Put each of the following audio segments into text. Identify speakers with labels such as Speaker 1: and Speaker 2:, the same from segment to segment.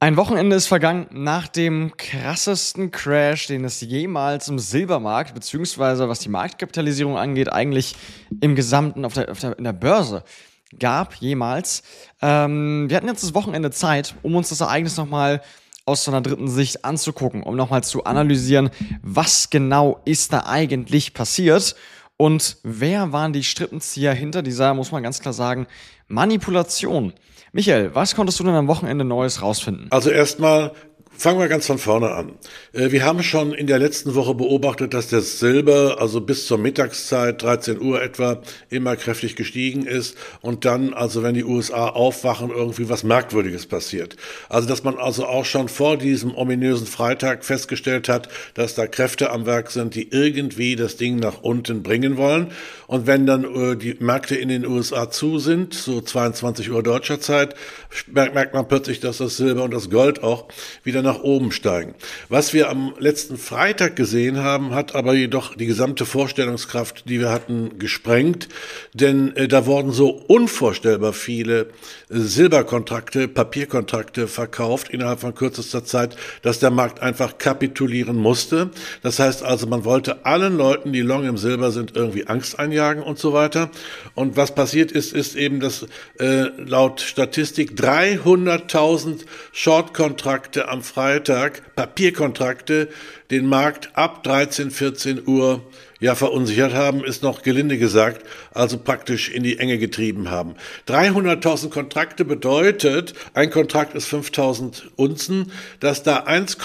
Speaker 1: Ein Wochenende ist vergangen nach dem krassesten Crash, den es jemals im Silbermarkt, beziehungsweise was die Marktkapitalisierung angeht, eigentlich im Gesamten in der Börse gab jemals. Wir hatten jetzt das Wochenende Zeit, um uns das Ereignis nochmal aus so einer dritten Sicht anzugucken, um nochmal zu analysieren, was genau ist da eigentlich passiert und wer waren die Strippenzieher hinter dieser, muss man ganz klar sagen, Manipulation. Michael, was konntest du denn am Wochenende Neues rausfinden?
Speaker 2: Also erstmal fangen wir ganz von vorne an. Wir haben schon in der letzten Woche beobachtet, dass das Silber, also bis zur Mittagszeit, 13 Uhr etwa, immer kräftig gestiegen ist und dann, also wenn die USA aufwachen, irgendwie was Merkwürdiges passiert. Also dass man also auch schon vor diesem ominösen Freitag festgestellt hat, dass da Kräfte am Werk sind, die irgendwie das Ding nach unten bringen wollen. Und wenn dann die Märkte in den USA zu sind, so 22 Uhr deutscher Zeit, merkt man plötzlich, dass das Silber und das Gold auch wieder nach oben steigen. Was wir am letzten Freitag gesehen haben, hat aber jedoch die gesamte Vorstellungskraft, die wir hatten, gesprengt, denn da wurden so unvorstellbar viele Silberkontrakte, Papierkontrakte verkauft innerhalb von kürzester Zeit, dass der Markt einfach kapitulieren musste. Das heißt also, man wollte allen Leuten, die long im Silber sind, irgendwie Angst einjagen und so weiter. Und was passiert ist eben, dass laut Statistik 300.000 Short-Kontrakte am Freitag, Papierkontrakte, den Markt ab 13, 14 Uhr verunsichert haben, ist noch gelinde gesagt, also praktisch in die Enge getrieben haben. 300.000 Kontrakte bedeutet, ein Kontrakt ist 5.000 Unzen, dass da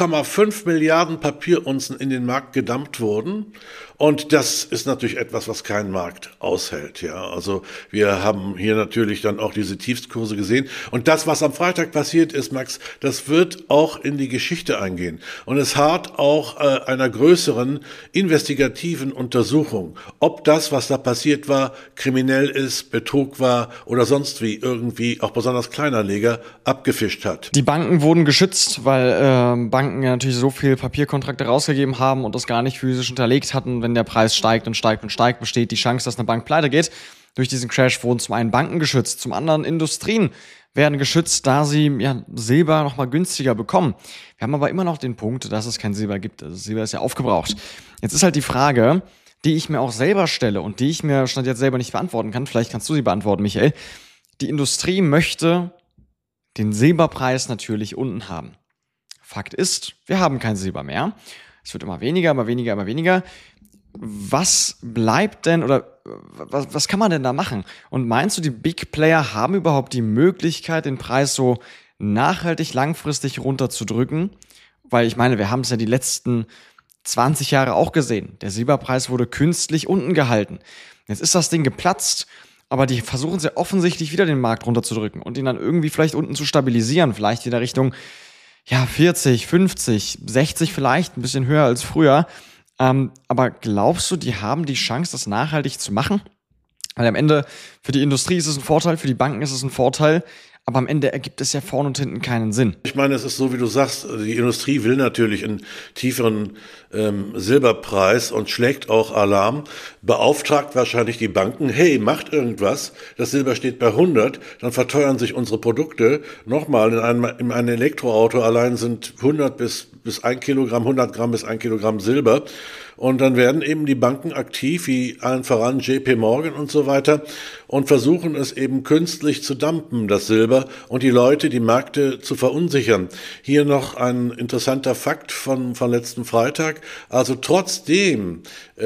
Speaker 2: 1,5 Milliarden Papierunzen in den Markt gedumpt wurden. Und das ist natürlich etwas, was kein Markt aushält. Ja, also wir haben hier natürlich dann auch diese Tiefstkurse gesehen. Und das, was am Freitag passiert ist, Max, das wird auch in die Geschichte eingehen. Und es harrt auch einer größeren investigativen Untersuchung, ob das, was da passiert war, kriminell ist, Betrug war oder sonst wie irgendwie auch besonders Kleinanleger abgefischt hat.
Speaker 1: Die Banken wurden geschützt, weil Banken ja natürlich so viel Papierkontrakte rausgegeben haben und das gar nicht physisch hinterlegt hatten. Wenn der Preis steigt und steigt und steigt, besteht die Chance, dass eine Bank pleite geht. Durch diesen Crash wurden zum einen Banken geschützt, zum anderen Industrien werden geschützt, da sie Silber nochmal günstiger bekommen. Wir haben aber immer noch den Punkt, dass es kein Silber gibt. Also Silber ist ja aufgebraucht. Jetzt ist halt die Frage, die ich mir auch selber stelle und die ich mir stand jetzt selber nicht beantworten kann. Vielleicht kannst du sie beantworten, Michael. Die Industrie möchte den Silberpreis natürlich unten haben. Fakt ist, wir haben kein Silber mehr. Es wird immer weniger, immer weniger, immer weniger. Was bleibt denn oder was kann man denn da machen? Und meinst du, die Big Player haben überhaupt die Möglichkeit, den Preis so nachhaltig, langfristig runterzudrücken? Weil ich meine, wir haben es ja die letzten 20 Jahre auch gesehen. Der Silberpreis wurde künstlich unten gehalten. Jetzt ist das Ding geplatzt, aber die versuchen sehr offensichtlich wieder den Markt runterzudrücken und ihn dann irgendwie vielleicht unten zu stabilisieren. Vielleicht wieder Richtung 40, 50, 60 vielleicht, ein bisschen höher als früher. Aber glaubst du, die haben die Chance, das nachhaltig zu machen? Weil am Ende für die Industrie ist es ein Vorteil, für die Banken ist es ein Vorteil, aber am Ende ergibt es ja vorne und hinten keinen Sinn.
Speaker 2: Ich meine, es ist so, wie du sagst, die Industrie will natürlich einen tieferen Silberpreis und schlägt auch Alarm, beauftragt wahrscheinlich die Banken, hey, macht irgendwas, das Silber steht bei 100, dann verteuern sich unsere Produkte. Nochmal, in einem Elektroauto allein sind 100 bis 1 Kilogramm, 100 Gramm bis 1 Kilogramm Silber. Und dann werden eben die Banken aktiv, wie allen voran JP Morgan und so weiter, und versuchen es eben künstlich zu dumpen, das Silber, und die Leute, die Märkte zu verunsichern. Hier noch ein interessanter Fakt von letzten Freitag. Also trotzdem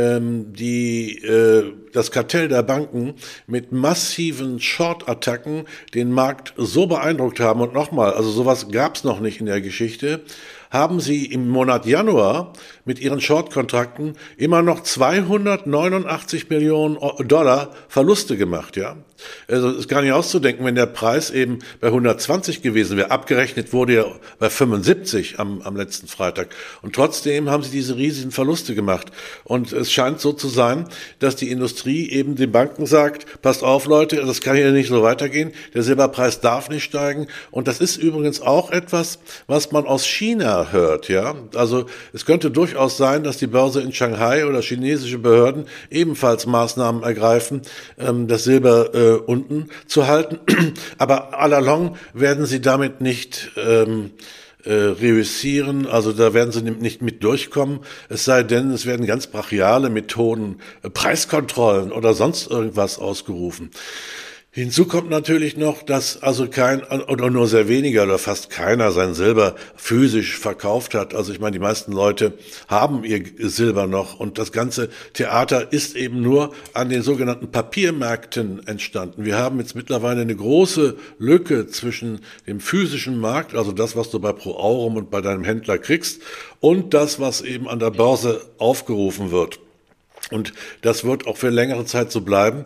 Speaker 2: das Kartell der Banken mit massiven Short-Attacken den Markt so beeindruckt haben, und nochmal, also sowas gab es noch nicht in der Geschichte, haben sie im Monat Januar mit ihren Short-Kontrakten immer noch 289 Millionen Dollar Verluste gemacht, ja. Also ist gar nicht auszudenken, wenn der Preis eben bei 120 gewesen wäre. Abgerechnet wurde er bei 75 am letzten Freitag. Und trotzdem haben sie diese riesigen Verluste gemacht. Und es scheint so zu sein, dass die Industrie eben den Banken sagt, passt auf Leute, das kann hier nicht so weitergehen. Der Silberpreis darf nicht steigen. Und das ist übrigens auch etwas, was man aus China China hört, ja. Also es könnte durchaus sein, dass die Börse in Shanghai oder chinesische Behörden ebenfalls Maßnahmen ergreifen, das Silber unten zu halten. Aber à la longue werden sie damit nicht reüssieren, also da werden sie nicht mit durchkommen, es sei denn, es werden ganz brachiale Methoden, Preiskontrollen oder sonst irgendwas ausgerufen. Hinzu kommt natürlich noch, dass also kein oder nur sehr weniger oder fast keiner sein Silber physisch verkauft hat. Also ich meine, die meisten Leute haben ihr Silber noch und das ganze Theater ist eben nur an den sogenannten Papiermärkten entstanden. Wir haben jetzt mittlerweile eine große Lücke zwischen dem physischen Markt, also das, was du bei Pro Aurum und bei deinem Händler kriegst, und das, was eben an der Börse aufgerufen wird. Und das wird auch für längere Zeit so bleiben,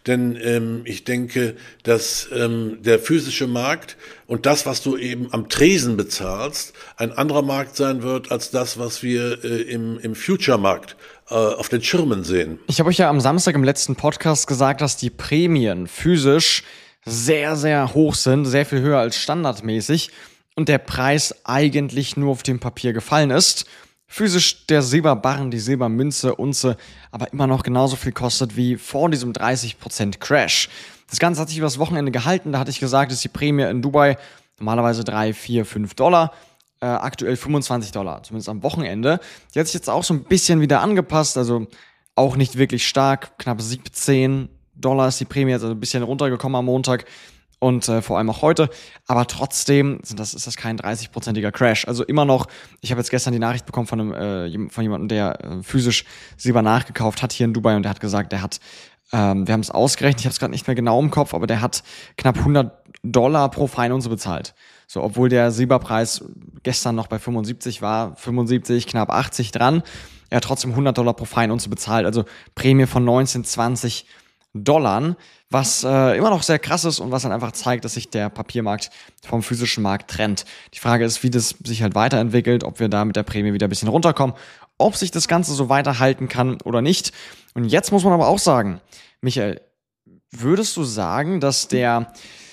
Speaker 2: denn ich denke, dass der physische Markt und das, was du eben am Tresen bezahlst, ein anderer Markt sein wird als das, was wir im Future-Markt auf den Schirmen sehen.
Speaker 1: Ich habe euch ja am Samstag im letzten Podcast gesagt, dass die Prämien physisch sehr, sehr hoch sind, sehr viel höher als standardmäßig und der Preis eigentlich nur auf dem Papier gefallen ist. Physisch der Silberbarren, die Silbermünze, Unze, aber immer noch genauso viel kostet wie vor diesem 30% Crash. Das Ganze hat sich übers Wochenende gehalten, da hatte ich gesagt, ist die Prämie in Dubai normalerweise 3, 4, 5 Dollar, aktuell 25 Dollar, zumindest am Wochenende. Die hat sich jetzt auch so ein bisschen wieder angepasst, also auch nicht wirklich stark, knapp 17 Dollar ist die Prämie jetzt also ein bisschen runtergekommen am Montag. Und vor allem auch heute, aber trotzdem ist das kein 30%iger Crash. Also immer noch, ich habe jetzt gestern die Nachricht bekommen von jemandem, der physisch Silber nachgekauft hat hier in Dubai und der hat gesagt, wir haben es ausgerechnet, ich habe es gerade nicht mehr genau im Kopf, aber der hat knapp 100 Dollar pro Feinunze bezahlt. So, obwohl der Silberpreis gestern noch bei 75 war, 75, knapp 80 dran, er hat trotzdem 100 Dollar pro Feinunze bezahlt, also Prämie von 19, 20 Dollar, was immer noch sehr krass ist und was dann einfach zeigt, dass sich der Papiermarkt vom physischen Markt trennt. Die Frage ist, wie das sich halt weiterentwickelt, ob wir da mit der Prämie wieder ein bisschen runterkommen, ob sich das Ganze so weiterhalten kann oder nicht. Und jetzt muss man aber auch sagen, Michael, würdest du sagen, dass der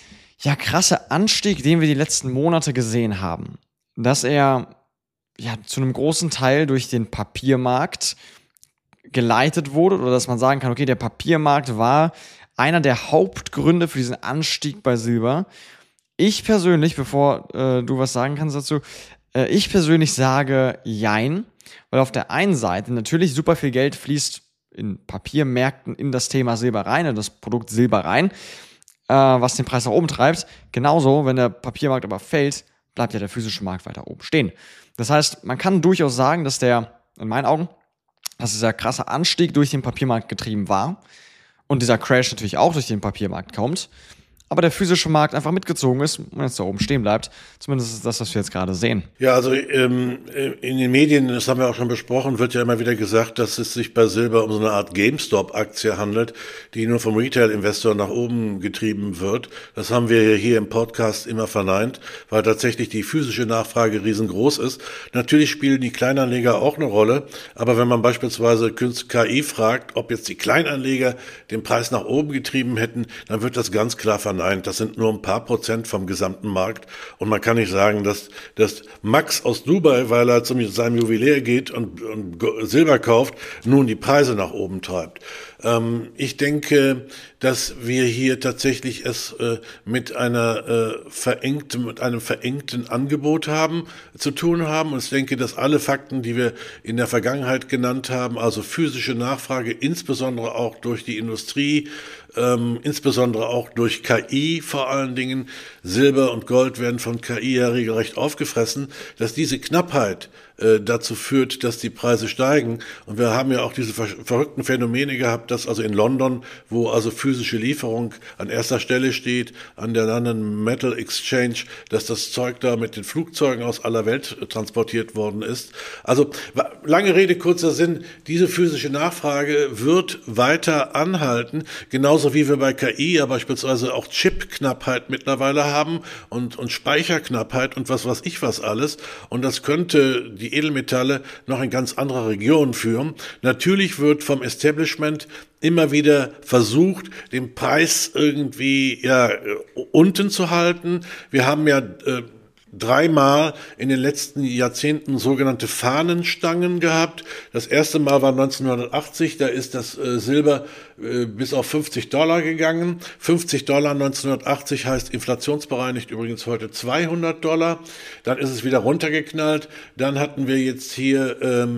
Speaker 1: krasse Anstieg, den wir die letzten Monate gesehen haben, dass er zu einem großen Teil durch den Papiermarkt geleitet wurde oder dass man sagen kann, okay, der Papiermarkt war einer der Hauptgründe für diesen Anstieg bei Silber. Ich persönlich, bevor du was sagen kannst dazu, ich persönlich sage jein, weil auf der einen Seite natürlich super viel Geld fließt in Papiermärkten in das Thema Silber rein, in das Produkt Silber rein, was den Preis nach oben treibt. Genauso, wenn der Papiermarkt aber fällt, bleibt ja der physische Markt weiter oben stehen. Das heißt, man kann durchaus sagen, dass in meinen Augen, dass dieser krasse Anstieg durch den Papiermarkt getrieben war und dieser Crash natürlich auch durch den Papiermarkt kommt, aber der physische Markt einfach mitgezogen ist und jetzt da oben stehen bleibt. Zumindest ist das, was wir jetzt gerade sehen.
Speaker 2: Ja, also in den Medien, das haben wir auch schon besprochen, wird ja immer wieder gesagt, dass es sich bei Silber um so eine Art GameStop-Aktie handelt, die nur vom Retail-Investor nach oben getrieben wird. Das haben wir hier im Podcast immer verneint, weil tatsächlich die physische Nachfrage riesengroß ist. Natürlich spielen die Kleinanleger auch eine Rolle, aber wenn man beispielsweise KI fragt, ob jetzt die Kleinanleger den Preis nach oben getrieben hätten, dann wird das ganz klar verneint. Das sind nur ein paar Prozent vom gesamten Markt. Und man kann nicht sagen, dass Max aus Dubai, weil er zu seinem Juwelier geht und Silber kauft, nun die Preise nach oben treibt. Ich denke, dass wir hier tatsächlich es mit einem verengten Angebot zu tun haben. Und ich denke, dass alle Fakten, die wir in der Vergangenheit genannt haben, also physische Nachfrage, insbesondere auch durch die Industrie, insbesondere auch durch KI vor allen Dingen, Silber und Gold werden von KI ja regelrecht aufgefressen, dass diese Knappheit dazu führt, dass die Preise steigen. Und wir haben ja auch diese verrückten Phänomene gehabt, dass also in London, wo also physische Lieferung an erster Stelle steht, an der London Metal Exchange, dass das Zeug da mit den Flugzeugen aus aller Welt transportiert worden ist. Also lange Rede, kurzer Sinn, diese physische Nachfrage wird weiter anhalten, genauso wie wir bei KI ja beispielsweise auch Chipknappheit mittlerweile haben und Speicherknappheit und was weiß ich was alles. Und das könnte die Edelmetalle noch in ganz andere Regionen führen. Natürlich wird vom Establishment immer wieder versucht, den Preis irgendwie unten zu halten. Wir haben ja dreimal in den letzten Jahrzehnten sogenannte Fahnenstangen gehabt. Das erste Mal war 1980, da ist das Silber bis auf $50 gegangen. $50 1980 heißt inflationsbereinigt übrigens heute $200. Dann ist es wieder runtergeknallt. Dann hatten wir jetzt hier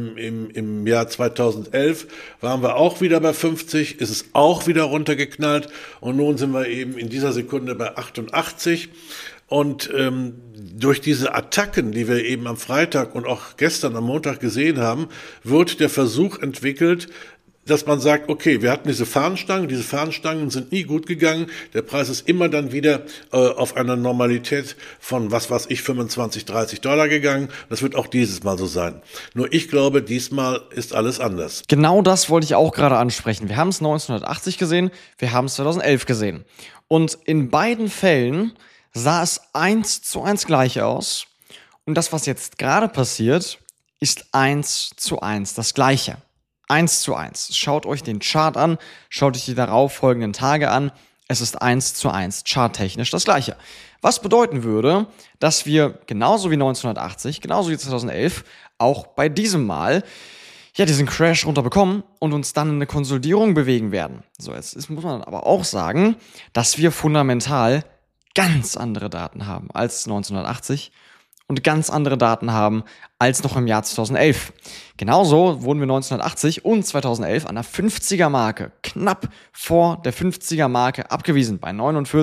Speaker 2: im Jahr 2011, waren wir auch wieder bei 50, ist es auch wieder runtergeknallt. Und nun sind wir eben in dieser Sekunde bei 88. Und durch diese Attacken, die wir eben am Freitag und auch gestern am Montag gesehen haben, wird der Versuch entwickelt, dass man sagt, okay, wir hatten diese Fahnenstangen sind nie gut gegangen, der Preis ist immer dann wieder auf einer Normalität von, was weiß ich, $25, $30 gegangen. Das wird auch dieses Mal so sein. Nur ich glaube, diesmal ist alles anders.
Speaker 1: Genau das wollte ich auch gerade ansprechen. Wir haben es 1980 gesehen, wir haben es 2011 gesehen. Und in beiden Fällen sah es 1:1 gleich aus. Und das, was jetzt gerade passiert, ist 1:1 das Gleiche. 1:1. Schaut euch den Chart an, schaut euch die darauf folgenden Tage an. Es ist 1:1 charttechnisch das Gleiche. Was bedeuten würde, dass wir genauso wie 1980, genauso wie 2011, auch bei diesem Mal diesen Crash runterbekommen und uns dann in eine Konsolidierung bewegen werden. So, jetzt muss man aber auch sagen, dass wir fundamental ganz andere Daten haben als 1980 und ganz andere Daten haben als noch im Jahr 2011. Genauso wurden wir 1980 und 2011 an der 50er-Marke, knapp vor der 50er-Marke abgewiesen, bei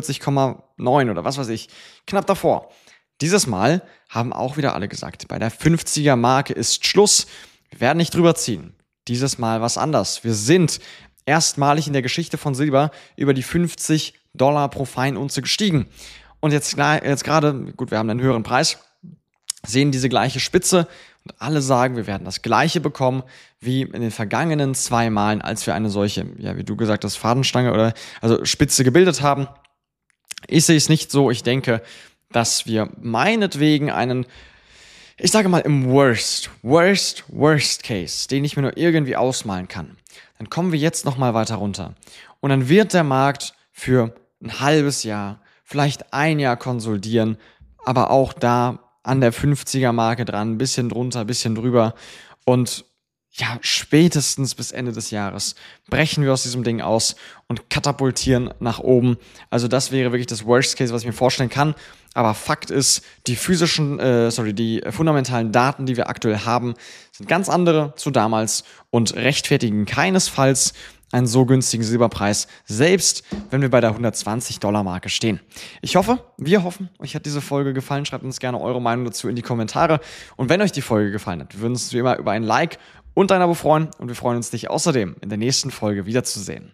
Speaker 1: 49,9 oder was weiß ich, knapp davor. Dieses Mal haben auch wieder alle gesagt, bei der 50er-Marke ist Schluss, wir werden nicht drüber ziehen. Dieses Mal was anders. Wir sind erstmalig in der Geschichte von Silber über die $50 pro Feinunze gestiegen. Und jetzt gerade, gut, wir haben einen höheren Preis, sehen diese gleiche Spitze und alle sagen, wir werden das Gleiche bekommen wie in den vergangenen 2 Malen, als wir eine solche, wie du gesagt hast, Fadenstange oder also Spitze gebildet haben. Ich sehe es nicht so. Ich denke, dass wir meinetwegen einen, ich sage mal im Worst Case, den ich mir nur irgendwie ausmalen kann, dann kommen wir jetzt nochmal weiter runter. Und dann wird der Markt für ein halbes Jahr, vielleicht ein Jahr konsolidieren, aber auch da an der 50er-Marke dran, ein bisschen drunter, ein bisschen drüber. Und spätestens bis Ende des Jahres brechen wir aus diesem Ding aus und katapultieren nach oben. Also das wäre wirklich das Worst Case, was ich mir vorstellen kann. Aber Fakt ist, die fundamentalen Daten, die wir aktuell haben, sind ganz andere zu damals und rechtfertigen keinesfalls einen so günstigen Silberpreis, selbst wenn wir bei der $120-Marke stehen. Wir hoffen, euch hat diese Folge gefallen. Schreibt uns gerne eure Meinung dazu in die Kommentare. Und wenn euch die Folge gefallen hat, wir würden uns wie immer über ein Like und ein Abo freuen. Und wir freuen uns, dich außerdem in der nächsten Folge wiederzusehen.